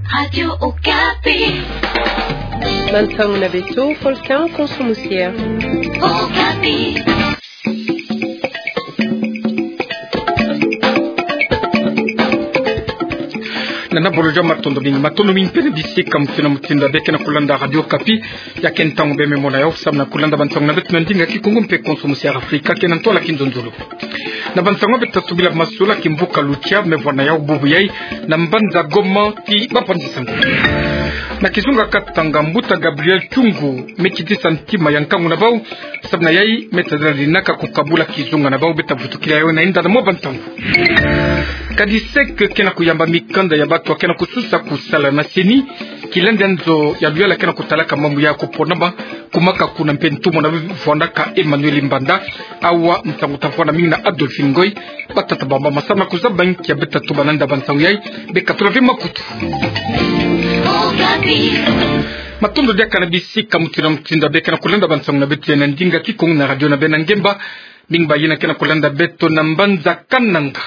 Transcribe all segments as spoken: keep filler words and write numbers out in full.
Radio Okapi. Mantangu na beto, Volcan Consumusier. Okapi. Nana boloja matondo mingi matondo mingi pene bisika mtina mtinda beke na kulanda Radio Okapi ya kentango beme mona yo samna kulanda bantango na betu ndinga kikungu mpe Consumusier Afrika kenan tola kinzonzolo na bantango betu tubila masula kimbuka lucha mevona ya bubu yai na mbanza goma ti bapandisango na kizunga katanga mbuta Gabriel Chungu mekiti santima yankangu na bau sabna yai metadra linaka kukabula kizunga na bau beta vutukila yao na inda na mo bantango kadisek kena kuyamba mikanda ya batu kena kususa kusala na seni kilende nzo ya luela kena kutalaka mambo ya kuponaba kumaka kuna mpentumo na vondaka Emmanuel Mbanda awa mtangutafona mingi na Adolphe Ngoy batata bamba masama kuzaba nki ya beta tubananda bantangu yai beka tulave makutu matondo dia kanabisi kamutina mtinda beka na kulanda bantangu na betu ya ndinga kikungu na radio na bena ngemba bingba yina kena kulanda beto na mbanza kananga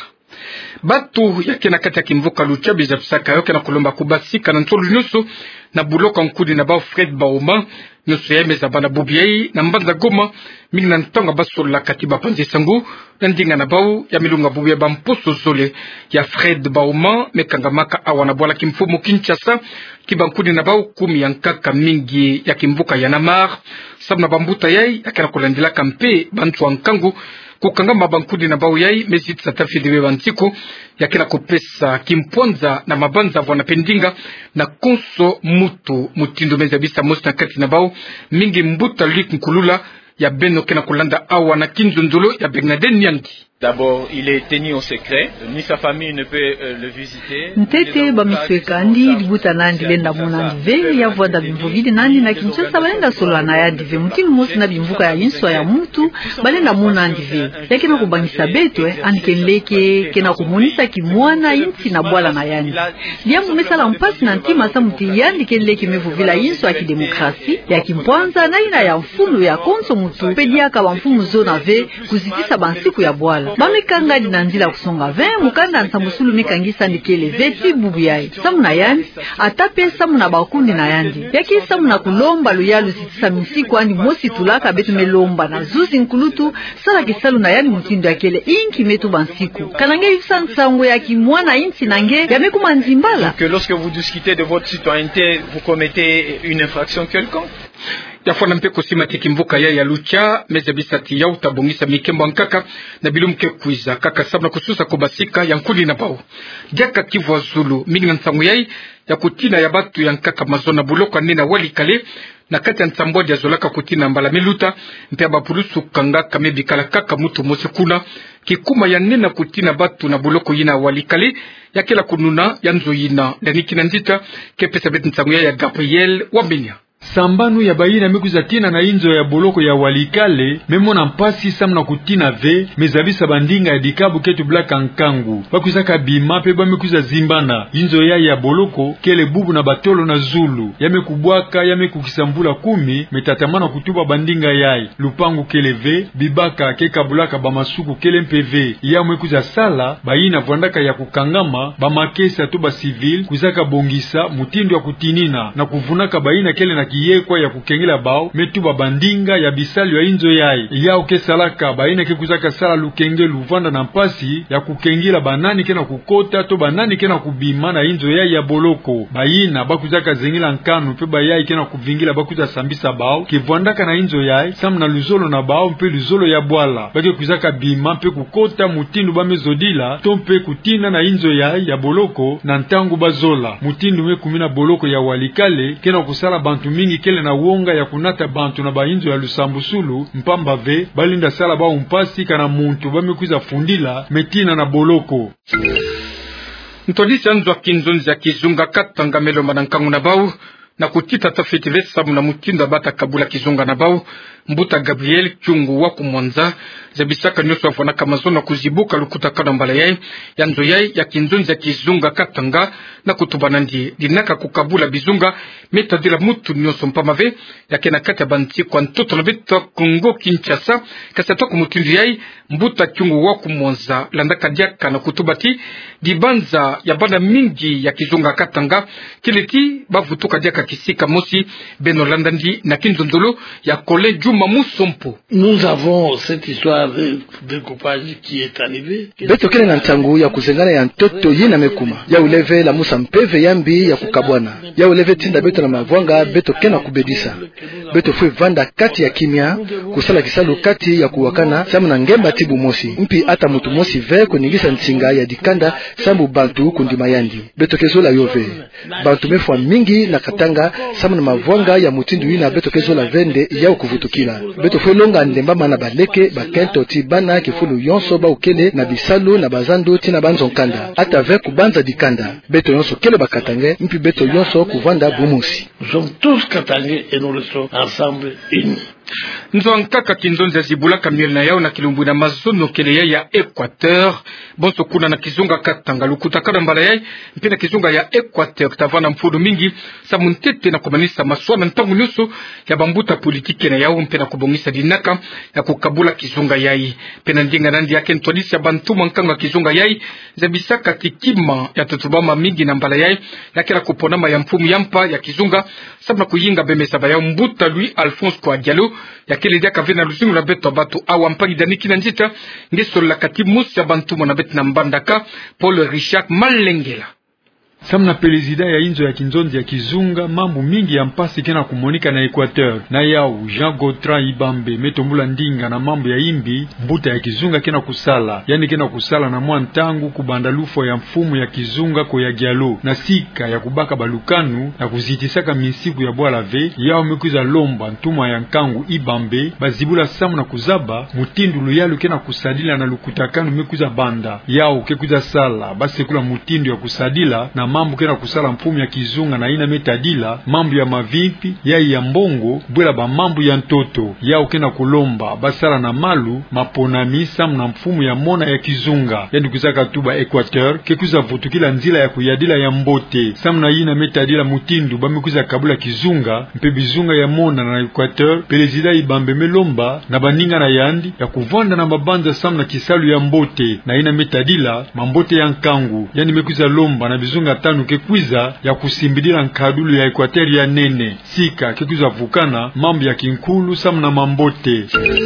batu yake na kati ya kimvuka lucha bizafisaka yoke na kulomba kubasika na ntolu nyusu na buloka nkudi na bao Fred Bauma nyusu ya meza bana bubiai na mbanza goma mingi na ntonga baso la katiba panzi sangu na ndinga na bao ya milunga bubia bamposo zole ya Fred Bauma mekangamaka awana bola kimfumu Kinshasa kibankudi na bao kumi ya nkaka mingi ya kimvuka ya Namar sabna bambuta yai yake na kulandila kampe bantu wa nkangu kukanga mabankudi na bau yai mezit satafi dewe bantiko yakina kopesa kimponza na mabanza wana pendinga na konso mutu mutindo meza bisa mosna kati na bau mingi mbuta lik nkulula ya beno kena kulanda awa na kinzundolo ya Bernadette Nyangi. D'abord, il est tenu au secret, ni sa famille ne peut euh, le visiter. Ntete bamisweka ndi libuta nandi lenda mona ndive ya voda bimvugidi nandi na Kinshasa balenda solo na ya dive mutinu mosi na bimvuka ya inswa ya mutu balenda mona ndive yakena kubangisa betwe ankenleke kena kumonisa kimwana inti na bwala na yani dia mumesala mpasi na ntima sa muti yandi kenleke mevuvila inswa ya kidemokrasi ya kimpwanza na ina ya mfumu ya konso mutu pedia ka mfumu zona ve kuzitisa bansiku ya bwala bamekanga dinanzila kusonga ve mukanda nsamusulu mekangisa ndikele veti bubu yai samu na yandi atape samu na bakundi na yandi yaki samu na kulomba luyalu zitisa misiku andi mosi tulaka betu melomba na zuzi nkulutu sala kisalu na yandi mutindo yakele inki metu bansiku kanange yifsa nsango yaki mwana inti nange yamekuma nzimbala que lorsque vous discutez de votre citoyenneté vous commettez une infraction quelconque. Yafona mpe kusima tikimvuka ya ya lucha meze bisati ya utabongisa mikembo nkaka na bilumke kuiza kaka sabna kususa kubasika ya nkuli na bao jaka Kivu Zulu mingi na nsangu yai ya kutina ya batu ya nkaka mazona buloko nina wali kale na kati ya nsambodi ya zolaka kutina mbala miluta mpe abapulusu kanga kamebi kala kaka mutu mosekuna kikuma ya nena kutina batu na buloko yina wali kale ya kila kununa ya nzo yina laniki na ndita kepesa beti nsangu ya ya Gabriel Wambenya sambanu ya bayina mekuza tina na inzo ya boloko ya walikale memona mpasi samna kutina ve mezabisa bandinga ya dikabu ketu blaka nkangu bakuzaka bima pe bamekuza zimbana inzo ya ya boloko kele bubu na batolo na zulu yamekubwaka yamekukisambula kumi metatamana kutuba bandinga yai lupangu kele ve bibaka kekabulaka bamasuku kele mpv ya mwekuza sala bayina vwandaka ya kukangama bamakesa to ba civil kuzaka bongisa mutindo ya kutinina na kuvunaka bayina kele na kiyekwa ya kukengela bao metuba bandinga ya bisali ya inzo yai ya ukesalaka baina ke kuzaka sala lukenge luvanda na mpasi ya kukengela banani kena kukota to banani kena kubima na inzo yai ya boloko baina bakuzaka zengela nkanu pe bayai kena kuvingila bakuza sambisa bao kivwandaka na inzo yai samna luzolo na bao mpe luzolo ya bwala bake kuzaka bima mpe kukota mutindu bamezodila to mpe kutina na inzo yai ya boloko na ntangu bazola mutindu me kumina boloko ya walikale kena kusala bantu mingi kele na wonga ya kunata bantu na bainzo ya Lusambusulu mpamba ve balinda sala ba umpasi kana muntu bamekuza fundila metina na boloko ntolisi anzwa kinzonzi ya kizunga katanga melo manankangu na bau na kutita tafiti vesa muna mutinda bata kabula kizunga na bao Mbuta Gabriel Chungu wa kumwanza zabisaka nyoso afona kamazona kuzibuka lukutakana mbala yai yanzo yai ya kinzonzi ya kizunga katanga na kutubana ndi dinaka kukabula bizunga metadila mutu nyoso mpamave ya kena kata banti kwa ntoto na bita Kongo Kinshasa kasatoa kumutindu yai Mbuta Chungu wa kumwanza landaka diaka na kutubati dibanza ya bana mingi ya kizunga katanga kileti bavutuka diaka kisika mosi beno landandi na kinzondolo ya kole Juma Musompo. Nous avons cette histoire de découpage qui est arrivée. Beto kile na ntangu ya kuzengana ya ntoto yina mekuma. Ya uleve la musa mpeve yambi ya kukabwana. Ya uleve tinda beto na mavwanga beto kena kubedisa. Beto fwe vanda kati ya kimia kusala kisalu kati ya kuwakana samu na ngemba tibu mosi. Mpi ata mutu mosi ve kuningisa ntinga ya dikanda sambu bantu kundi mayandi. Beto kezo la yove. Bantu mefwa mingi na katanga samu na mavwanga ya mutindu yina beto kezo la vende ya ukuvutukila. Beto fwe longa ndemba mana baleke bakento ti bana kifulu yonso ba ukele na bisalu na bazando tina banzonkanda. Ata ve kubanza dikanda. Beto yonso kele bakatange mpi beto yonso kuvanda bumusi. Nous sommes tous katangés et nous restons ensemble unis. Nzo ankaka kinzonzi ya zibula kamiel na yao na kilumbu na mazono kele ya ya Equateur. Bonso kuna na kizunga katanga lukutakana mbala yai mpina kizunga ya Equateur tavana mfudu mingi sa muntete na kumanisa maswana ntangu nyuso ya bambuta politiki na yao mpina kubongisa dinaka ya kukabula kizunga yai. Pena ndinga nandi yake ntolisi ya bantuma nkanga kizunga yai zabisaka tikima ya tutubama mingi na mbala yai ya kila kuponama ya mfumu yampa ya kizunga sabna kuyinga bemesaba ya mbuta Louis Alphonse kwa Diallo ya kile dia kavena luzingu na beto batu awa mpagi daniki na njita ngeso la katimusi ya bantuma na beto na mbandaka Paul Richard Malengela. Samna pelezida ya inzo ya kinzonzi ya kizunga mambu mingi ya mpasi kena kumonika na Equateur na yao Jean Gautran Ibambe metombula ndinga na mambu ya imbi mbuta ya kizunga kena kusala yani kena kusala na mwa ntangu kubandalufo ya mfumu ya kizunga ko ya Diallo na sika ya kubaka balukanu na kuzitisaka misiku ya bwala ve yao mekuza lomba ntuma ya nkangu Ibambe bazibula samu na kuzaba mutindu luyalu kena kusadila na lukutakanu mekuza banda yao kekuza sala basekula mutindu ya kusadila na mambo kena kusala mfumu ya kizunga na ina metadila mambo ya mavimpi yai ya mbongo bwela ba mambo ya ntoto yao kena kulomba basala na malu maponami samu na mfumu ya mona ya kizunga yani kuzaka tuba Equateur kekuza vutukila nzila ya kuyadila ya mbote samu na ina metadila mutindu bamekuza kabula kizunga mpe bizunga ya mona na Equateur pelezida Ibambe melomba na baninga na yandi ya kuvanda na mabanza samu na kisalu ya mbote na ina metadila mambote ya nkangu yani mekuza lomba na bizunga tanu kekwiza ya kusimbidila nkadulu ya Equateur ya nene sika kekwiza vukana mambo ya kinkulu samu na mambote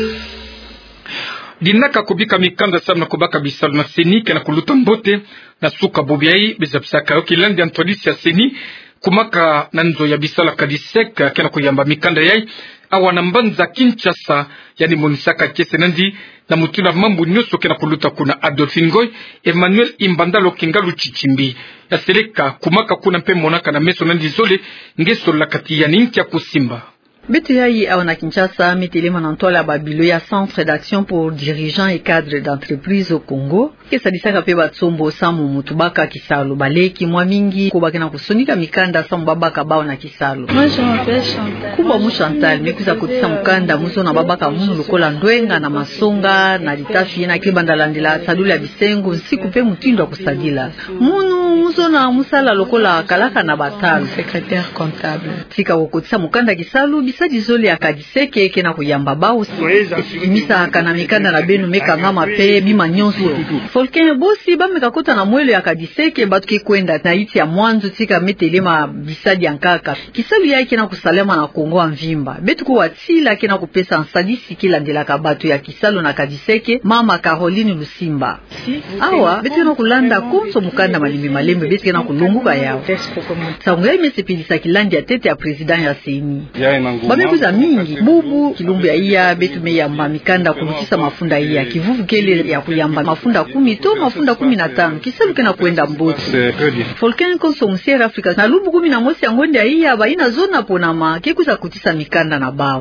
dinaka kubika mikanda samna kubaka bisalu na seni kena kuluta mbote na suka bobiai bizapsaka okilandi antolisi ya seni kumaka nanzo ya bisala kadiseka kena kuyamba mikanda yai awana mbanza Kinshasa yani monisaka kese nandi na mutuna mambu nyoso kena kuluta kuna Adolphe Ngoy Emmanuel Imbandalo Kingalu Chichimbi ya seleka kumaka kuna mpe monaka na meso nandi zole ngeso la kati ya ninki ya kusimba. Beto yai awana Kinshasa mitelema na ntola babilo ya Centre d'action pour dirigeants et cadres d'entreprise au Congo. Kesa disaka pe batsombo samu mutubaka kisalo baleki mwa mingi ko bakena kusonika mikanda samu babaka bao na kisalo. Moi je m'appelle Chantal. Kuba mu Chantal mekuza kutisa mukanda muso na babaka munu lukola ndwenga na masonga na litafi na kibanda landila sadula ya bisengo nsiku pe mutindo wa kusadila. Munu muso na musala lokola kalaka na batalo secrétaire comptable. Tika wokutisa mukanda kisalo bisadi zole akadiseke kena kuyamba bao misa kana mikanda na benu meka ngama pe bima nyonso. Folken bosi ba mekakota na mwelo ya kadiseke batu ke kwenda na iti ya mwanzo tika metelema bisadi yankaka kisalu yake na kusalema na Kongo amvimba betu ko watila kena kupesa nsadisi kila ndela kabatu ya kisalo na kadiseke mama Caroline Lusimba awa betu na kulanda konso mukanda malimbi malembe betu na kulunguka yao sango ya mesepilisa kilandi ya tete ya president ya seni ba mekuza mingi bubu kilumbu ya iya betu me ya mamikanda kulukisa mafunda iya kivuvu kele ya kuyamba mafunda kumi to mafunda kumi na tano kisalu kena kuenda mbote Folken konso musiera Afrika na lubu kumi na mosi ya ngonde ya iya ba ina zona ponama kekuza kutisa mikanda na bao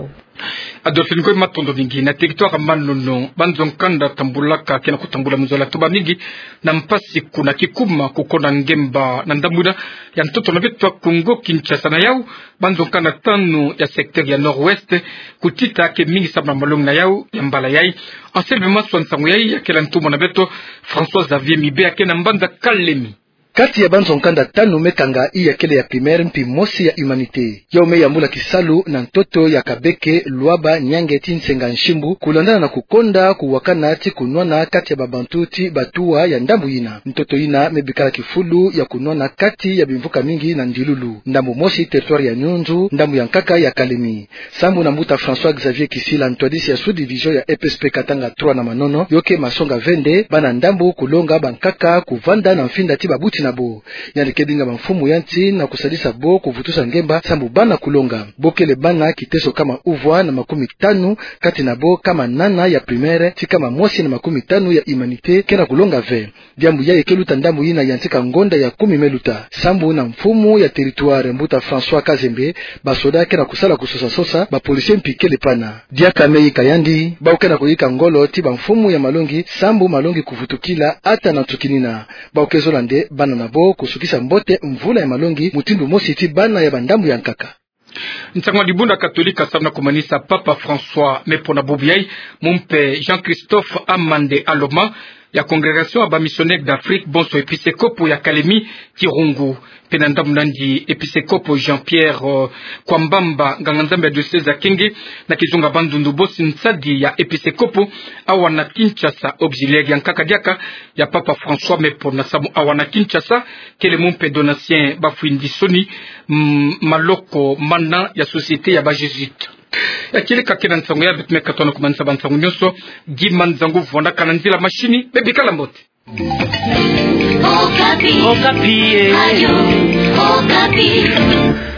Adolphe Ngoi matondo mingi na territoire Manono banzonkanda tambulaka kena kutambula mzola tuba mingi na mpasi kuna kikuma kukona ngemba na ndamuna ya mtoto na betu wa Kongo Kinshasa na yau banzonkanda tano ya sekter ya nord-ouest kutita ke mingi sabna malong na yau ya mbala yai anselme maswa nsangu yai ya kela ntumo na beto François Xavier Mibe ya kena mbanda Kalemi. Kati ya banzonkanda tano mekanga iya kele ya primaire mpi mosi ya humanité yaume ya mbula kisalu na ntoto ya Kabeke Luaba Nyange Tinsenga Nshimbu kulandana na kukonda kuwakana ti kunwana kati ya babantu ti batua ya ndambu ina ntoto ina mebikala kifulu ya kunwana kati ya bimvuka mingi na ndilulu ndambu mosi territoire ya Nyunzu ndambu ya Nkaka ya Kalemi sambu na mbuta François Xavier Kisila ntwadisi ya sous-division ya E P S P Katanga trois na Manono yoke Masonga Vende bana ndambu kulonga bankaka kuvanda na mfinda ti babuti nabo yandikedinga mfumu yanti na kusadisa bo kuvutusa ngemba sambu bana kulonga bokele bana kiteso kama uvwa na makumi tanu kati nabo kama nana ya primaire ti kama mosi na makumi tanu ya humanité kena kulonga ve diambu ya ekeluta ndambu yina yantika ngonda ya kumi meluta sambu na mfumu ya territoire mbuta François Kazembe basoda kena kusala kusosa sosa ba polisie mpikele pana diaka mei kayandi ba ukena kuyika ngolo ti ba mfumu ya malongi sambu malongi kuvutukila ata na tukinina ba ukezolande bana nabo kusukisa mbote mvula ya malongi mutindu mosi ti bana ya bandambu ya Nkaka. Nsangwa dibunda katolika sabna kumanisa Papa François mepona bobiai mumpe Jean-Christophe Amande Aloma ya Congrégation aba missionnaire d'Afrique bonso episkopo ya Kalemi Kirungu penanda mnandi episkopo Jean-Pierre uh, Kwambamba nganganzambe ya diocese ya Kenge na kizunga bandundu bosi nsadi ya episkopo awana Kinshasa auxiliaire ya Nkaka diaka ya Papa François mepona samu awana Kinshasa kele mumpe donatien bafuindi soni mm, maloko mana ya société ya ba Jésuite ya kile kakena nsango ya bitme katona kumanisa bansango nyoso gimanzangu vonda kananzila mashini bebikala mbote Okapi. Okapi. Ayo. Okapi.